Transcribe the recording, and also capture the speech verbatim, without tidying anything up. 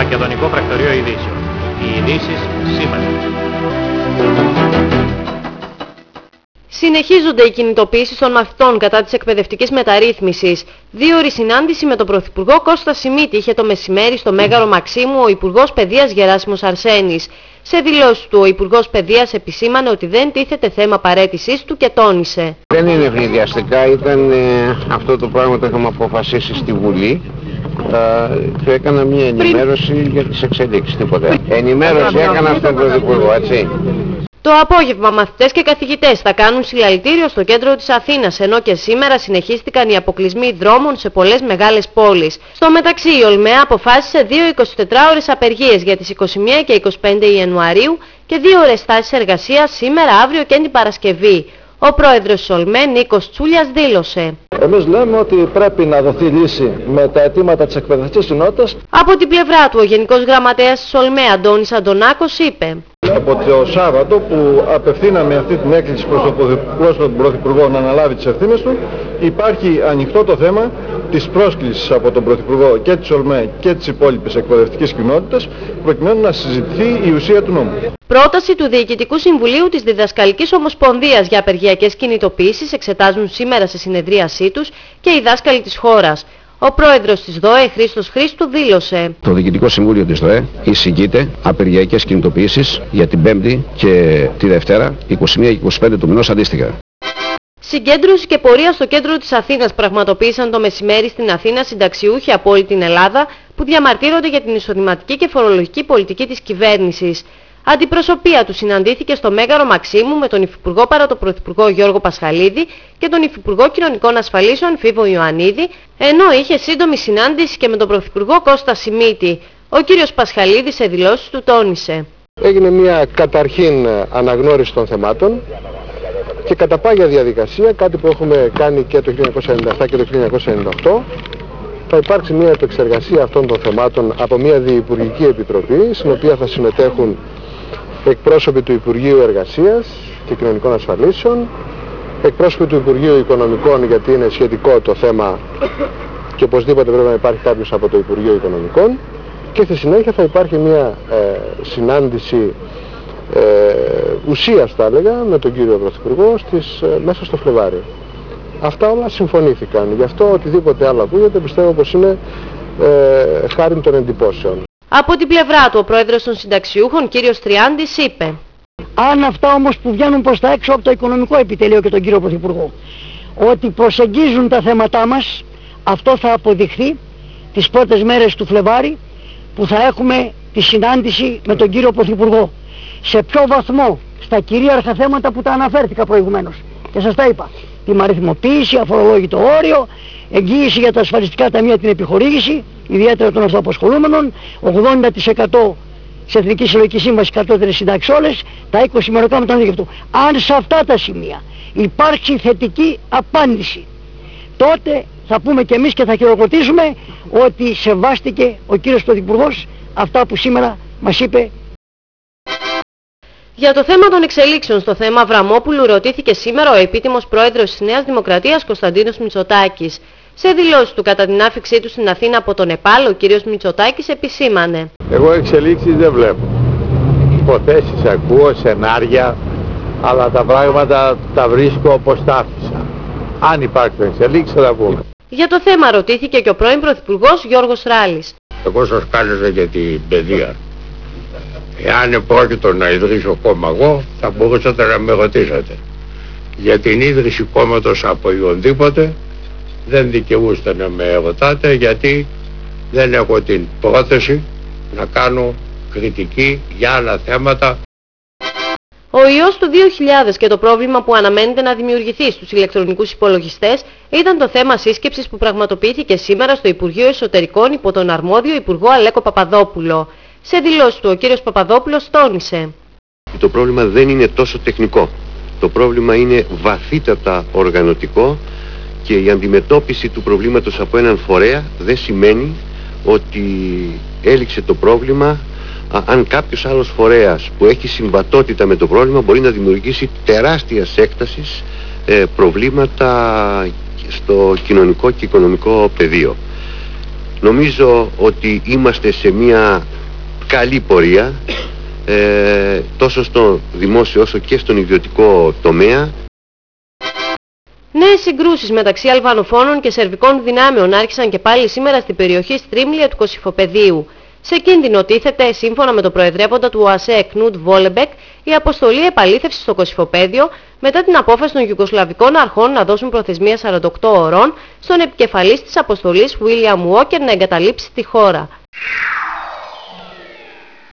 Μακεδονικό Πρακτορείο Ειδήσεων. Οι ειδήσεις σήμερα. Συνεχίζονται οι κινητοποιήσεις των μαθητών κατά της εκπαιδευτικής μεταρρύθμισης. Δίωρη συνάντηση με τον Πρωθυπουργό Κώστα Σιμίτη είχε το μεσημέρι στο Μέγαρο Μαξίμου ο Υπουργός Παιδείας Γεράσιμος Αρσένης. Σε δηλώσεις του, ο Υπουργός Παιδείας επισήμανε ότι δεν τίθεται θέμα παραίτησής του και τόνισε. Δεν είναι ευνηδιαστικά, ήταν ε, αυτό το πράγμα το είχαμε αποφασίσει στη Βουλή ε, και έκανα μια ενημέρωση Πριν... για τις εξελίξεις, τίποτα. Ενημέρωση έκανα στον Πρωθυπουργό, έτσι. Το απόγευμα μαθητές και καθηγητές θα κάνουν συλλαλητήριο στο κέντρο της Αθήνας, ενώ και σήμερα συνεχίστηκαν οι αποκλεισμοί δρόμων σε πολλές μεγάλες πόλεις. Στο μεταξύ η Ολμέα αποφάσισε δύο εικοσιτετράωρες απεργίες για τις είκοσι μία και είκοσι πέντε Ιανουαρίου και δύο ώρες στάσεις εργασίας σήμερα, αύριο και την Παρασκευή. Ο πρόεδρος της Ολμέ, Νίκος Τσούλιας, δήλωσε. Εμείς λέμε ότι πρέπει να δοθεί λύση με τα αιτήματα της εκπαιδευτικής κοινότητας. Από την πλευρά του, ο Γενικός Γραμματέας της Ολμέ, Αντώνης Αντωνάκος, είπε. Από το Σάββατο που απευθύναμε αυτή την έκκληση προς τον, προς τον Πρωθυπουργό να αναλάβει τις ευθύνες του, υπάρχει ανοιχτό το θέμα της πρόσκλησης από τον Πρωθυπουργό και της Ολμέ και της υπόλοιπης εκπαιδευτικής κοινότητας προκειμένου να συζητηθεί η ουσία του νόμου. Πρόταση του Διοικητικού Συμβουλίου της Διδασκαλικής Ομοσπονδίας για απεργιακές κινητοποιήσεις εξετάζουν σήμερα σε συνεδρίασή τους και οι δάσκαλοι της χώρας. Ο πρόεδρος της ΔΟΕ, Χρήστος Χρήστου, δήλωσε. Το Διοικητικό Συμβούλιο της ΔΟΕ εισηγείται απεργιακές κινητοποιήσεις για την Πέμπτη και τη Δευτέρα, είκοσι μία και είκοσι πέντε του μηνός αντίστοιχα. Συγκέντρωση και πορεία στο κέντρο της Αθήνας πραγματοποίησαν το μεσημέρι στην Αθήνα συνταξιούχοι από όλη την Ελλάδα που διαμαρτύρονται για την εισοδηματική και φορολογική πολιτική της κυβέρνησης. Αντιπροσωπεία του συναντήθηκε στο Μέγαρο Μαξίμου με τον Υφυπουργό παρά τον Πρωθυπουργό Γιώργο Πασχαλίδη και τον Υφυπουργό Κοινωνικών Ασφαλίσεων Φίβο Ιωαννίδη, ενώ είχε σύντομη συνάντηση και με τον Πρωθυπουργό Κώστα Σιμίτη. Ο κύριος Πασχαλίδης σε δηλώσεις του τόνισε. Έγινε μια καταρχήν αναγνώριση των θεμάτων και κατά πάγια διαδικασία, κάτι που έχουμε κάνει και το χίλια εννιακόσια ενενήντα επτά και το χίλια εννιακόσια ενενήντα οκτώ, θα υπάρξει μια επεξεργασία αυτών των θεμάτων από μια διυπουργική επιτροπή, στην οποία θα συμμετέχουν εκπρόσωποι του Υπουργείου Εργασίας και Κοινωνικών Ασφαλίσεων, εκπρόσωποι του Υπουργείου Οικονομικών, γιατί είναι σχετικό το θέμα και οπωσδήποτε πρέπει να υπάρχει κάποιος από το Υπουργείο Οικονομικών, και στη συνέχεια θα υπάρχει μια ε, συνάντηση ε, ουσίας, θα έλεγα, με τον κύριο Πρωθυπουργό στις, ε, μέσα στο Φλεβάρι. Αυτά όλα συμφωνήθηκαν. Γι' αυτό οτιδήποτε άλλο ακούγεται πιστεύω πως είναι ε, χάρη των εντυπώσεων. Από την πλευρά του, ο πρόεδρος των συνταξιούχων, κύριος Τριάντης, είπε. Αν αυτά όμως που βγαίνουν προς τα έξω από το οικονομικό επιτελείο και τον κύριο Πρωθυπουργό, ότι προσεγγίζουν τα θέματά μας, αυτό θα αποδειχθεί τις πρώτες μέρες του Φλεβάρι που θα έχουμε τη συνάντηση με τον κύριο Πρωθυπουργό. Σε ποιο βαθμό στα κυρίαρχα θέματα που τα αναφέρθηκα προηγουμένως και σας τα είπα. Την αριθμοποίηση, αφορολόγητο όριο, εγγύηση για τα ασφαλιστικά ταμεία, την επιχορήγηση, ιδιαίτερα των αυτοαπασχολούμενων, ογδόντα τοις εκατό σε Εθνική Συλλογική Σύμβαση, κατώτερες συντάξεις όλες, τα είκοσι μεροκάμα των ίδιων. Αν σε αυτά τα σημεία υπάρξει θετική απάντηση, τότε θα πούμε και εμείς και θα χειροκροτήσουμε ότι σεβάστηκε ο κύριος Πρωθυπουργός αυτά που σήμερα μας είπε. Για το θέμα των εξελίξεων στο θέμα Αβραμόπουλου ρωτήθηκε σήμερα ο επίτιμος πρόεδρος της Νέας Δημοκρατίας Κωνσταντίνος Μητσοτάκης. Σε δηλώσεις του κατά την άφηξή του στην Αθήνα από τον ΕΠΑΛ, ο κύριος Μητσοτάκης επισήμανε. Εγώ εξελίξεις δεν βλέπω. Υποθέσεις ακούω, σενάρια, αλλά τα πράγματα τα βρίσκω όπως τα άφησα. Αν υπάρχουν εξελίξεις θα τα πούμε. Για το θέμα ρωτήθηκε και ο πρώην Πρωθυπουργός Γιώργος Ράλης. Εγώ σας κάλεσα για την παιδεία. Εάν επρόκειτο να ιδρύσω κόμμα εγώ, θα μπορούσατε να με ρωτήσατε. Για την ίδρυση κόμματος από οποιονδήποτε δεν δικαιούστε να με ρωτάτε, γιατί δεν έχω την πρόθεση να κάνω κριτική για άλλα θέματα. Ο ιός του δύο χιλιάδες και το πρόβλημα που αναμένεται να δημιουργηθεί στους ηλεκτρονικούς υπολογιστές ήταν το θέμα σύσκεψης που πραγματοποιήθηκε σήμερα στο Υπουργείο Εσωτερικών υπό τον αρμόδιο Υπουργό Αλέκο Παπαδόπουλο. Σε δηλώσεις του, ο κύριος Παπαδόπουλος τόνισε. Το πρόβλημα δεν είναι τόσο τεχνικό. Το πρόβλημα είναι βαθύτατα οργανωτικό και η αντιμετώπιση του προβλήματος από έναν φορέα δεν σημαίνει ότι έληξε το πρόβλημα α, αν κάποιος άλλος φορέας που έχει συμβατότητα με το πρόβλημα μπορεί να δημιουργήσει τεράστιας έκτασης ε, προβλήματα στο κοινωνικό και οικονομικό πεδίο. Νομίζω ότι είμαστε σε μια καλή πορεία, ε, τόσο στο δημόσιο όσο και στον ιδιωτικό τομέα. Νέες συγκρούσεις μεταξύ αλβανοφώνων και σερβικών δυνάμεων άρχισαν και πάλι σήμερα στην περιοχή Στρίμλια του Κωσυφοπεδίου. Σε κίνδυνο τίθεται, σύμφωνα με το προεδρεύοντα του ΟΑΣΕ Κνούτ Βόλεμπεκ, η αποστολή επαλήθευσης στο Κωσυφοπέδιο μετά την απόφαση των Ιουγκοσλαβικών αρχών να δώσουν προθεσμία σαράντα οκτώ ωρών στον επικεφαλής της αποστολής Βίλιαμ Walker να εγκαταλείψει τη χώρα.